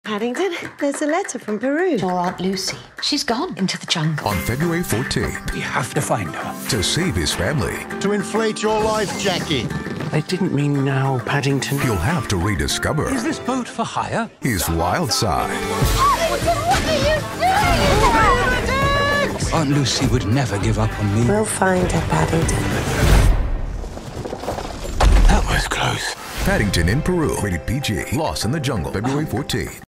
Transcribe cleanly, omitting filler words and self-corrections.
Paddington, there's a letter from Peru. Your Aunt Lucy. She's gone into the jungle. On February 14th, We have to find her. to save his family, To inflate your life, Jackie. I didn't mean now, Paddington. he'll have to rediscover Is this boat for hire? his wild side. Aunt Lucy would never give up on me. We'll find her, Paddington. That was close. Paddington in Peru, rated PG. Lost in the Jungle, February 14th.